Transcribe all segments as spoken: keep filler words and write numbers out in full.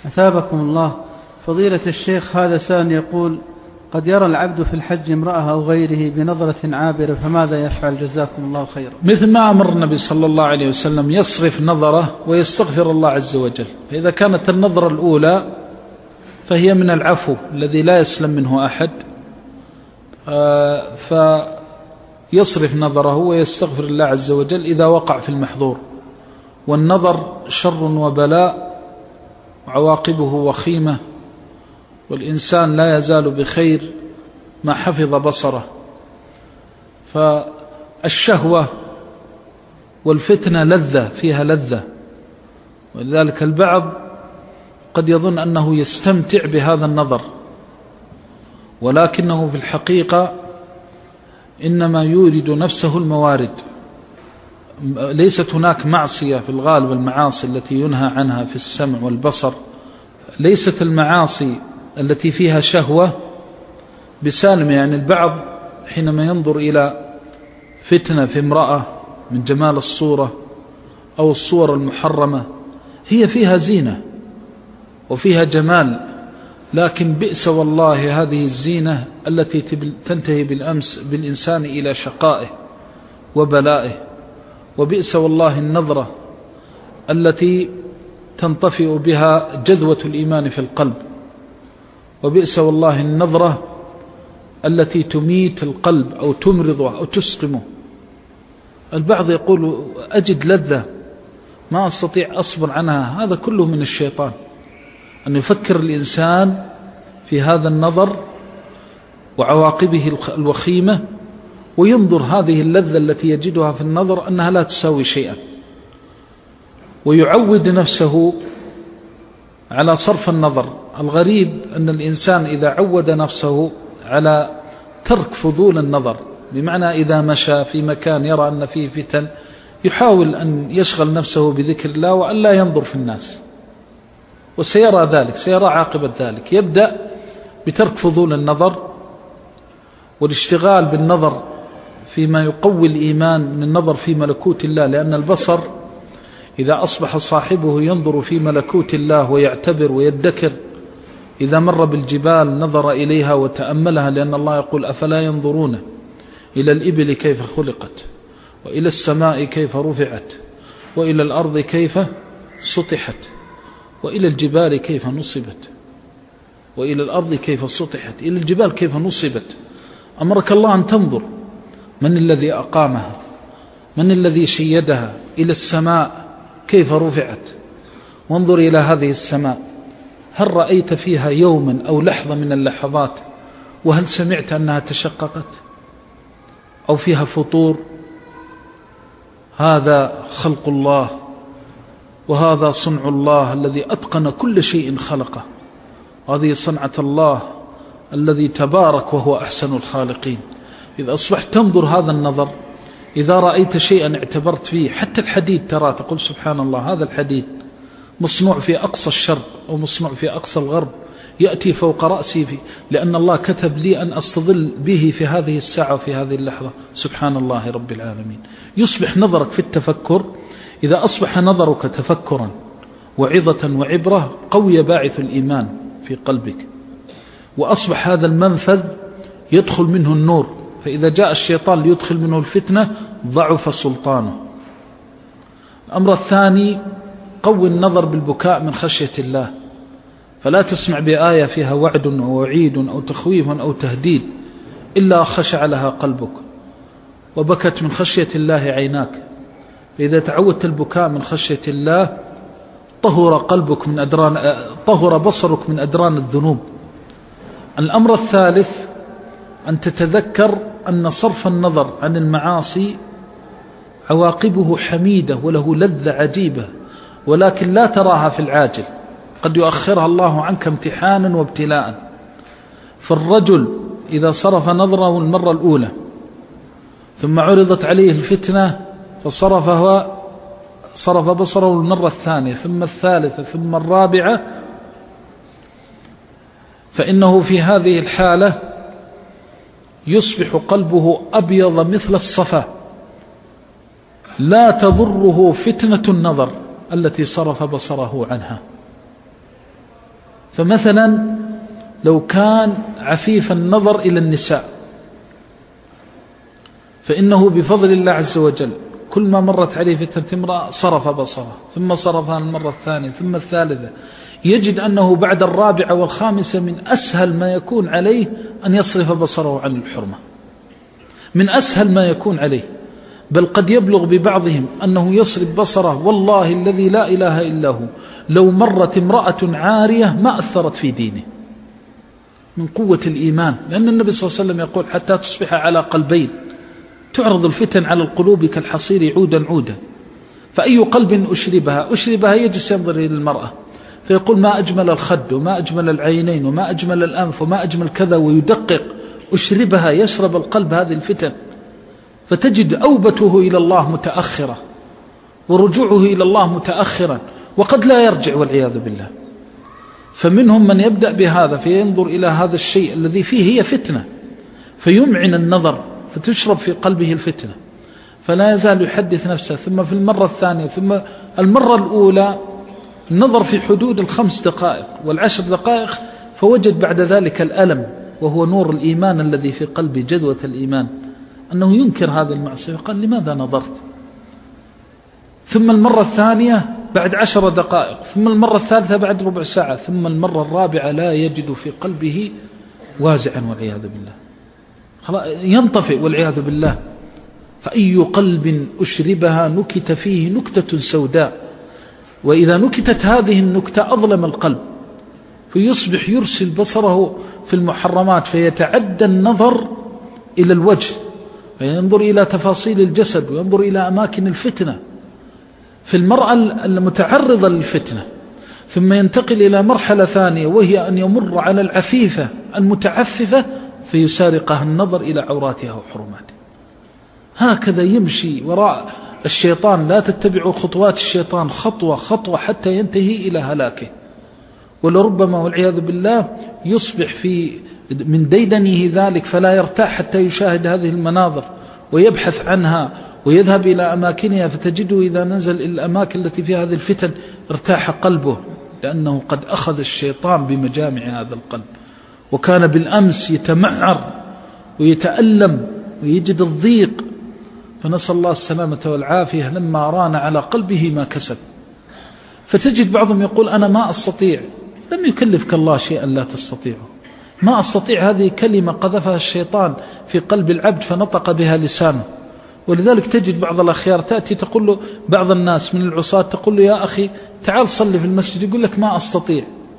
أثابكم الله. فضيلة الشيخ، هذا سائل يقول: قد يرى العبد في الحج امرأة أو غيره بنظرة عابرة، فماذا يفعل؟ جزاكم الله خيرا. مثل ما أمر النبي صلى الله عليه وسلم يصرف نظره ويستغفر الله عز وجل. فإذا كانت النظرة الأولى فهي من العفو الذي لا يسلم منه أحد، فيصرف نظره ويستغفر الله عز وجل إذا وقع في المحظور. والنظر شر وبلاء وعواقبه وخيمة، والإنسان لا يزال بخير ما حفظ بصره. فالشهوة والفتنة لذة، فيها لذة، ولذلك البعض قد يظن أنه يستمتع بهذا النظر، ولكنه في الحقيقة إنما يورد نفسه الموارد. ليست هناك معصية في الغالب، المعاصي التي ينهى عنها في السمع والبصر ليست المعاصي التي فيها شهوة بسالمة. يعني البعض حينما ينظر إلى فتنة في امرأة من جمال الصورة أو الصور المحرمة، هي فيها زينة وفيها جمال، لكن بئس والله هذه الزينة التي تنتهي بالأمس بالإنسان إلى شقائه وبلائه. وبئس والله النظرة التي تنطفئ بها جذوة الإيمان في القلب. وبئس والله النظرة التي تميت القلب أو تمرضه أو تسقمه. البعض يقول: أجد لذة ما أستطيع أصبر عنها. هذا كله من الشيطان، أن يفكر الإنسان في هذا النظر وعواقبه الوخيمة، وينظر هذه اللذة التي يجدها في النظر أنها لا تساوي شيئا، ويعود نفسه على صرف النظر. الغريب أن الإنسان إذا عود نفسه على ترك فضول النظر، بمعنى إذا مشى في مكان يرى أن فيه فتن يحاول أن يشغل نفسه بذكر الله وأن لا ينظر في الناس، وسيرى ذلك، سيرى عاقبة ذلك. يبدأ بترك فضول النظر والاشتغال بالنظر فيما يقوي الإيمان من النظر في ملكوت الله، لأن البصر إذا أصبح صاحبه ينظر في ملكوت الله ويعتبر ويدكر، إذا مر بالجبال نظر إليها وتأملها، لأن الله يقول: أفلا ينظرون إلى الإبل كيف خلقت، وإلى السماء كيف رفعت، وإلى الأرض كيف سطحت، وإلى الجبال كيف نصبت، وإلى الأرض كيف سطحت، إلى الجبال كيف نصبت. أمرك الله أن تنظر من الذي أقامها، من الذي شيدها. إلى السماء كيف رفعت، وانظر إلى هذه السماء، هل رأيت فيها يوما أو لحظة من اللحظات وهل سمعت أنها تشققت أو فيها فطور؟ هذا خلق الله، وهذا صنع الله الذي أتقن كل شيء خلقه. هذه صنعة الله الذي تبارك وهو أحسن الخالقين. إذا أصبحت تنظر هذا النظر، إذا رأيت شيئا اعتبرت فيه، حتى الحديد ترى تقول: سبحان الله، هذا الحديد مصنوع في أقصى الشرق أو مصنوع في أقصى الغرب، يأتي فوق رأسي فيه، لأن الله كتب لي أن أستظل به في هذه الساعة وفي هذه اللحظة. سبحان الله رب العالمين. يصبح نظرك في التفكر، إذا أصبح نظرك تفكرا وعظة وعبرة، قوي باعث الإيمان في قلبك، وأصبح هذا المنفذ يدخل منه النور. فإذا جاء الشيطان ليدخل منه الفتنة ضعف سلطانه. الأمر الثاني: قوي النظر بالبكاء من خشية الله، فلا تسمع بآية فيها وعد أو وعيد أو تخويف أو تهديد إلا خشع لها قلبك وبكت من خشية الله عيناك. فإذا تعودت البكاء من خشية الله طهر قلبك من أدران، طهر بصرك من أدران الذنوب. الأمر الثالث: أن تتذكر أن صرف النظر عن المعاصي عواقبه حميدة وله لذة عجيبة، ولكن لا تراها في العاجل، قد يؤخرها الله عنك امتحانا وابتلاء. فالرجل إذا صرف نظره المرة الأولى ثم عرضت عليه الفتنة فصرفها صرف بصره المرة الثانية ثم الثالثة ثم الرابعة، فإنه في هذه الحالة يصبح قلبه أبيض مثل الصفا، لا تضره فتنة النظر التي صرف بصره عنها. فمثلا لو كان عفيف النظر إلى النساء فإنه بفضل الله عز وجل كل ما مرت عليه فتنة امرأة صرف بصره، ثم صرفها المرة الثانية ثم الثالثة، يجد أنه بعد الرابعة والخامسة من أسهل ما يكون عليه أن يصرف بصره عن الحرمة، من أسهل ما يكون عليه. بل قد يبلغ ببعضهم أنه يصرف بصره والله الذي لا إله إلا هو لو مرت امرأة عارية ما أثرت في دينه من قوة الإيمان، لأن النبي صلى الله عليه وسلم يقول حتى تصبح على قلبين، تعرض الفتن على القلوب كالحصير عودا عودا، فأي قلب أشربها أشربها يجلس ينظر إلى المرأة فيقول ما أجمل الخد وما أجمل العينين وما أجمل الأنف وما أجمل كذا، ويدقق، أشربها يشرب القلب هذه الفتن، فتجد أوبته إلى الله متأخرة ورجوعه إلى الله متأخرا، وقد لا يرجع والعياذ بالله. فمنهم من يبدأ بهذا فينظر إلى هذا الشيء الذي فيه هي فتنة فيمعن النظر فتشرب في قلبه الفتنة، فلا يزال يحدث نفسه، ثم في المرة الثانية ثم المرة الأولى نظر في حدود الخمس دقائق والعشر دقائق فوجد بعد ذلك الألم، وهو نور الإيمان الذي في قلبه، جذوة الإيمان، أنه ينكر هذه المعصية، قال لماذا نظرت؟ ثم المرة الثانية بعد عشر دقائق، ثم المرة الثالثة بعد ربع ساعة، ثم المرة الرابعة لا يجد في قلبه وازعا والعياذ بالله، ينطفئ والعياذ بالله. فأي قلب أشربها نكت فيه نكتة سوداء، وإذا نكتت هذه النكتة أظلم القلب، فيصبح يرسل بصره في المحرمات، فيتعدى النظر إلى الوجه، فينظر إلى تفاصيل الجسد، وينظر إلى أماكن الفتنة في المرأة المتعرضة للفتنة، ثم ينتقل إلى مرحلة ثانية وهي أن يمر على العفيفة المتعففة فيسارقها النظر إلى عوراتها وحرماتها. هكذا يمشي وراء الشيطان، لا تتبعوا خطوات الشيطان، خطوة خطوة حتى ينتهي إلى هلاكه، ولربما والعياذ بالله يصبح في من ديدنه ذلك فلا يرتاح حتى يشاهد هذه المناظر ويبحث عنها ويذهب إلى أماكنها، فتجده إذا نزل إلى الأماكن التي فيها هذه الفتن ارتاح قلبه، لأنه قد أخذ الشيطان بمجامع هذا القلب، وكان بالأمس يتمعر ويتألم ويجد الضيق، فنسأل الله السلامة والعافية لما ران على قلبه ما كسب. فتجد بعضهم يقول أنا ما أستطيع، لم يكلفك الله شيئا لا تستطيعه، ما أستطيع هذه كلمة قذفها الشيطان في قلب العبد فنطق بها لسانه. ولذلك تجد بعض الأخيار تأتي تقول له، بعض الناس من العصاة تقول له يا أخي تعال صلي في المسجد، يقول لك ما أستطيع.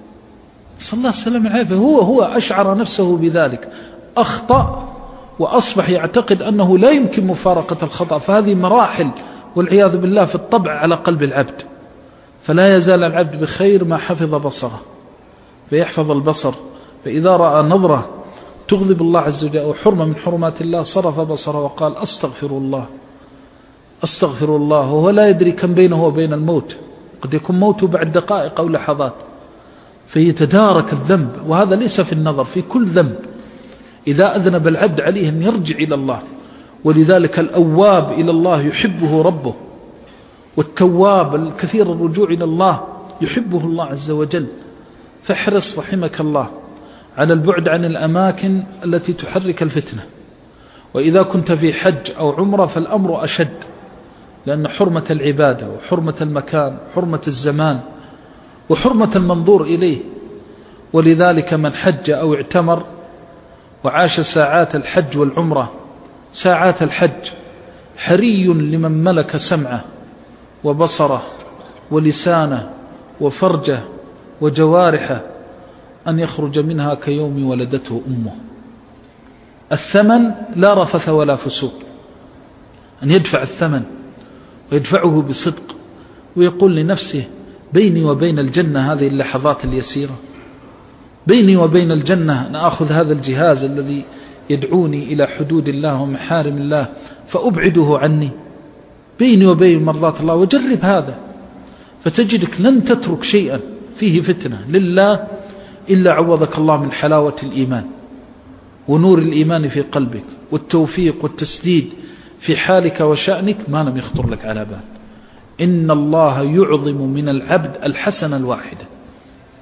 صلى الله عليه وسلم العافية، هو هو أشعر نفسه بذلك، أخطأ وأصبح يعتقد أنه لا يمكن مفارقة الخطأ. فهذه مراحل والعياذ بالله في الطبع على قلب العبد، فلا يزال العبد بخير ما حفظ بصره، فيحفظ البصر، فإذا رأى نظرة تغضب الله عز وجل وحرمة من حرمات الله صرف بصره وقال أستغفر الله أستغفر الله، وهو لا يدري كم بينه وبين الموت، قد يكون موته بعد دقائق أو لحظات، فيتدارك الذنب. وهذا ليس في النظر، في كل ذنب إذا أذنب العبد عليه أن يرجع إلى الله. ولذلك الأواب إلى الله يحبه ربه، والتواب الكثير الرجوع إلى الله يحبه الله عز وجل. فاحرص رحمك الله على البعد عن الأماكن التي تحرك الفتنة، وإذا كنت في حج أو عمرة فالأمر أشد، لأن حرمة العبادة وحرمة المكان وحرمة الزمان وحرمة المنظور إليه. ولذلك من حج أو اعتمر وعاش ساعات الحج والعمرة، ساعات الحج حري لمن ملك سمعه وبصره ولسانه وفرجه وجوارحه أن يخرج منها كيوم ولدته أمه. الثمن لا رفث ولا فسوق، أن يدفع الثمن ويدفعه بصدق، ويقول لنفسه بيني وبين الجنة هذه اللحظات اليسيرة، بيني وبين الجنة أن أخذ هذا الجهاز الذي يدعوني إلى حدود الله ومحارم الله فأبعده عني، بيني وبين مرضات الله، وجرب هذا فتجدك لن تترك شيئا فيه فتنة لله إلا عوضك الله من حلاوة الإيمان ونور الإيمان في قلبك والتوفيق والتسديد في حالك وشأنك ما لم يخطر لك على بال. إن الله يعظم من العبد الحسنة الواحدة،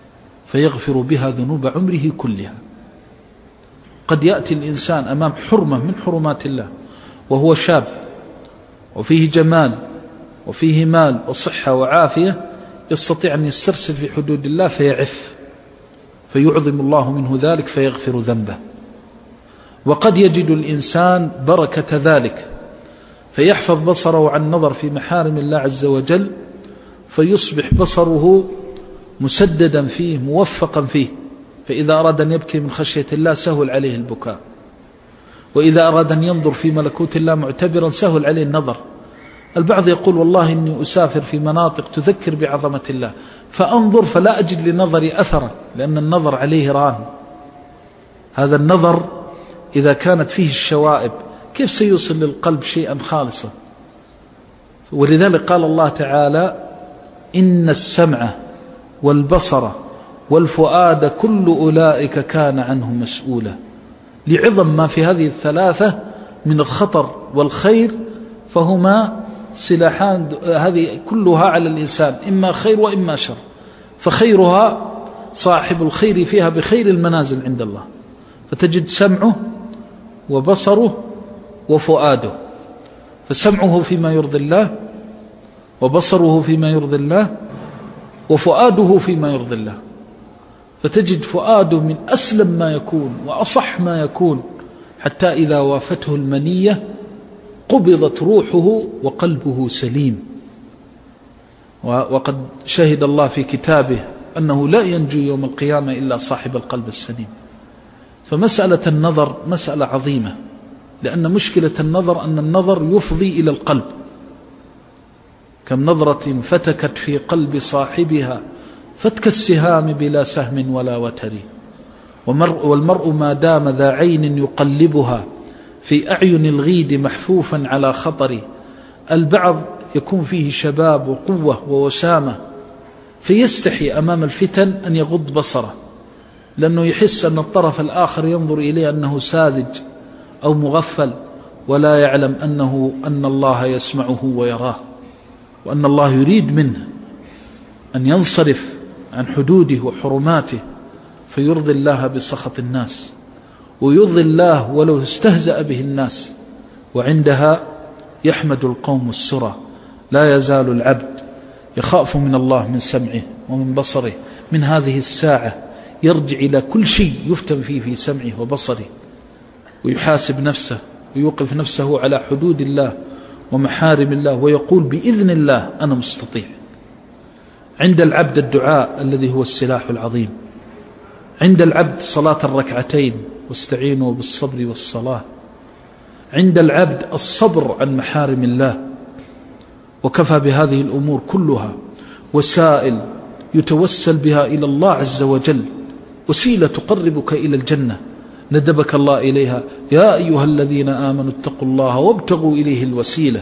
فيغفر بها ذنوب عمره كلها. قد يأتي الإنسان أمام حرمة من حرمات الله وهو شاب وفيه جمال وفيه مال وصحة وعافية، يستطيع أن يسترسل في حدود الله فيعف، فيعظم الله منه ذلك فيغفر ذنبه. وقد يجد الإنسان بركة ذلك فيحفظ بصره عن نظر في محارم الله عز وجل، فيصبح بصره مسددا فيه موفقا فيه، فإذا أراد أن يبكي من خشية الله سهل عليه البكاء، وإذا أراد أن ينظر في ملكوت الله معتبرا سهل عليه النظر. البعض يقول والله إني أسافر في مناطق تذكر بعظمة الله فأنظر فلا أجد لنظري أثرا، لأن النظر عليه ران. هذا النظر إذا كانت فيه الشوائب كيف سيوصل للقلب شيئا خالصا؟ ولذلك قال الله تعالى: إن السمع والبصر والفؤاد كل أولئك كان عنه مسؤولا، لعظم ما في هذه الثلاثة من الخطر والخير، فهما سلاحان هذه كلها على الإنسان، إما خير وإما شر، فخيرها صاحب الخير فيها بخير المنازل عند الله، فتجد سمعه وبصره وفؤاده، فسمعه فيما يرضي الله، وبصره فيما يرضي الله، وفؤاده فيما يرضي الله، فتجد فؤاده من أسلم ما يكون وأصح ما يكون، حتى إذا وافته المنية قبضت روحه وقلبه سليم. وقد شهد الله في كتابه أنه لا ينجو يوم القيامة إلا صاحب القلب السليم. فمسألة النظر مسألة عظيمة، لأن مشكلة النظر أن النظر يفضي إلى القلب. كم نظرة فتكت في قلب صاحبها فتك السهام بلا سهم ولا وتر، والمرء ما دام ذا عين يقلبها في أعين الغيد محفوفا على خطر. البعض يكون فيه شباب وقوة ووسامة فيستحي أمام الفتن أن يغض بصره، لأنه يحس أن الطرف الآخر ينظر إليه أنه ساذج أو مغفل، ولا يعلم أنه أن الله يسمعه ويراه، وأن الله يريد منه أن ينصرف عن حدوده وحرماته، فيرضي الله بسخط الناس، ويرضي الله ولو استهزأ به الناس، وعندها يحمد القوم السرى. لا يزال العبد يخاف من الله، من سمعه ومن بصره، من هذه الساعة يرجع إلى كل شيء يفتن فيه في سمعه وبصره، ويحاسب نفسه ويوقف نفسه على حدود الله ومحارم الله، ويقول بإذن الله أنا مستطيع. عند العبد الدعاء الذي هو السلاح العظيم، عند العبد صلاة الركعتين واستعينوا بالصبر والصلاة، عند العبد الصبر عن محارم الله، وكفى بهذه الأمور كلها وسائل يتوسل بها إلى الله عز وجل، وسيلة تقربك إلى الجنة ندبك الله إليها: يا أيها الذين آمنوا اتقوا الله وابتغوا إليه الوسيلة.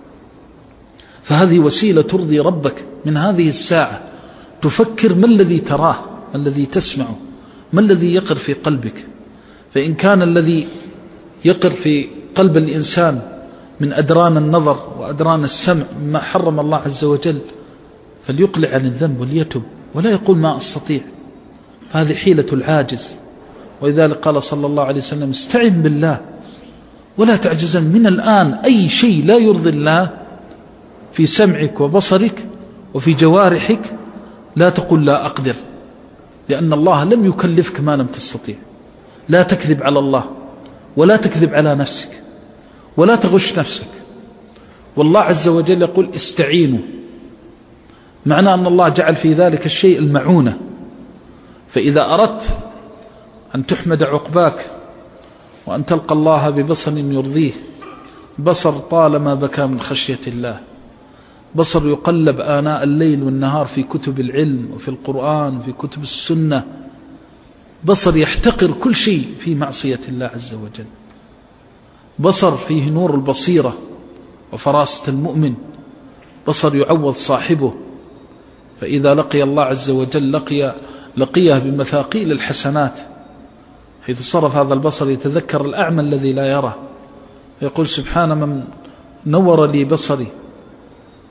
فهذه وسيلة ترضي ربك. من هذه الساعة تفكر ما الذي تراه، ما الذي تسمعه، ما الذي يقر في قلبك. فإن كان الذي يقر في قلب الإنسان من أدران النظر وأدران السمع ما حرم الله عز وجل، فليقلع عن الذنب وليتب، ولا يقول ما أستطيع. هذه حيلة العاجز. ولذلك قال صلى الله عليه وسلم: استعن بالله ولا تعجزن. من الآن أي شيء لا يرضي الله في سمعك وبصرك وفي جوارحك لا تقول لا أقدر، لأن الله لم يكلفك ما لم تستطيع. لا تكذب على الله، ولا تكذب على نفسك، ولا تغش نفسك. والله عز وجل يقول: استعينوا، معنى أن الله جعل في ذلك الشيء المعونة. فإذا أردت أن تحمد عقباك وأن تلقى الله ببصر يرضيه، بصر طالما بكى من خشية الله، بصر يقلب آناء الليل والنهار في كتب العلم وفي القرآن وفي كتب السنة، بصر يحتقر كل شيء في معصية الله عز وجل، بصر فيه نور البصيرة وفراسة المؤمن، بصر يعوض صاحبه، فإذا لقي الله عز وجل لقي لقيه بمثاقيل الحسنات، حيث صرف هذا البصر يتذكر الأعمى الذي لا يرى، يقول: سبحان من نور لي بصري.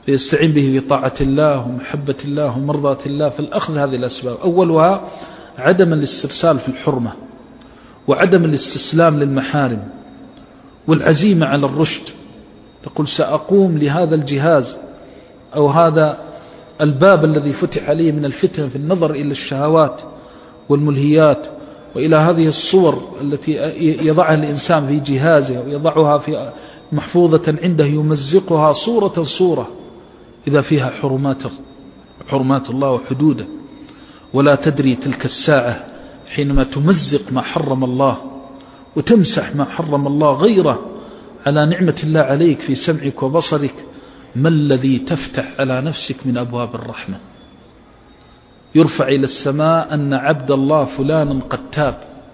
فيستعين به في طاعة الله ومحبة الله ومرضاة الله. فالأخذ هذه الأسباب، أولها عدم الاسترسال في الحرمة، وعدم الاستسلام للمحارم، والعزيمة على الرشد. تقول سأقوم لهذا الجهاز أو هذا الباب الذي فتح عليه من الفتن في النظر إلى الشهوات والملهيات وإلى هذه الصور التي يضعها الإنسان في جهازه ويضعها في محفوظة عنده، يمزقها صورة صورة إذا فيها حرمات حرمات الله وحدوده. ولا تدري تلك الساعة حينما تمزق ما حرم الله وتمسح ما حرم الله غيره على نعمة الله عليك في سمعك وبصرك، ما الذي تفتح على نفسك من أبواب الرحمة. يرفع إلى السماء أن عبد الله فلانا قد تاب،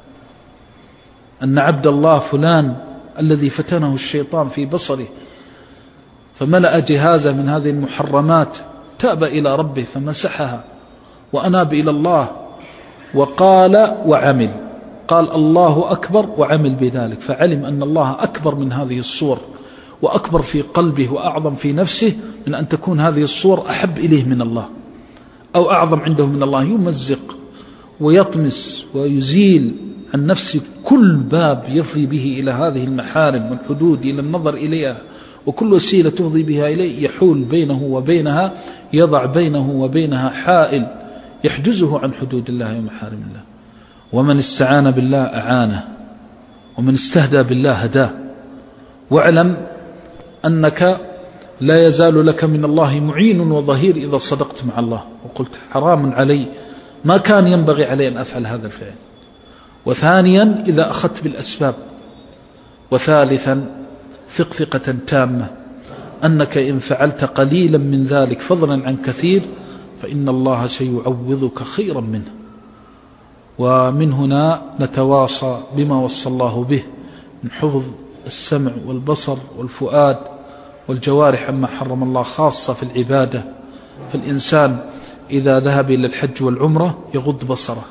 أن عبد الله فلان الذي فتنه الشيطان في بصره فملأ جهازه من هذه المحرمات تاب إلى ربه فمسحها وأناب إلى الله وقال وعمل، قال الله أكبر وعمل بذلك، فعلم أن الله أكبر من هذه الصور وأكبر في قلبه وأعظم في نفسه من أن تكون هذه الصور أحب إليه من الله أو أعظم عنده من الله. يمزق ويطمس ويزيل عن نفسه كل باب يفضي به إلى هذه المحارم والحدود، إلى النظر إليها، وكل وسيلة تفضي بها إليه يحول بينه وبينها، يضع بينه وبينها حائل يحجزه عن حدود الله ومحارم الله. ومن استعان بالله أعانه، ومن استهدى بالله هداه. واعلم أنك لا يزال لك من الله معين وظهير إذا صدقت مع الله وقلت حرام علي، ما كان ينبغي علي أن أفعل هذا الفعل. وثانيا إذا أخذت بالأسباب. وثالثا ثق ثقة تامة أنك إن فعلت قليلا من ذلك فضلا عن كثير فإن الله سيعوضك خيرا منه. ومن هنا نتواصى بما وصى الله به من حفظ السمع والبصر والفؤاد والجوارح عما حرم الله، خاصة في العبادة. فالإنسان إذا ذهب إلى الحج والعمرة يغض بصره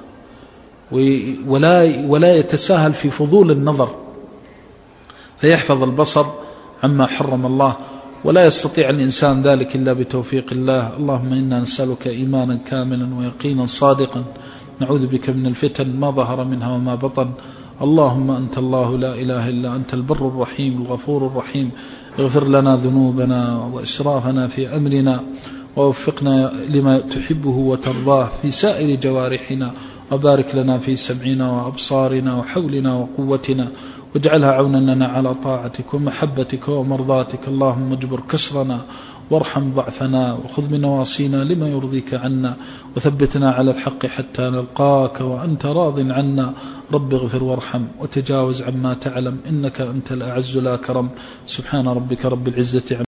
ولا ولا يتساهل في فضول النظر، فيحفظ البصر عما حرم الله، ولا يستطيع الإنسان ذلك إلا بتوفيق الله. اللهم إنا نسألك إيمانا كاملا ويقينا صادقا، نعوذ بك من الفتن ما ظهر منها وما بطن. اللهم أنت الله لا إله إلا أنت البر الرحيم الغفور الرحيم، اغفر لنا ذنوبنا وإسرافنا في أمرنا، ووفقنا لما تحبه وترضاه في سائر جوارحنا، وبارك لنا في سمعنا وأبصارنا وحولنا وقوتنا، واجعلها عونا لنا على طاعتك ومحبتك ومرضاتك. اللهم اجبر كسرنا وارحم ضعفنا، وخذ بنواصينا لما يرضيك عنا، وثبتنا على الحق حتى نلقاك وأنت راض عنا. رب اغفر وارحم وتجاوز عما تعلم، إنك أنت الأعز لا كرم. سبحان ربك رب العزة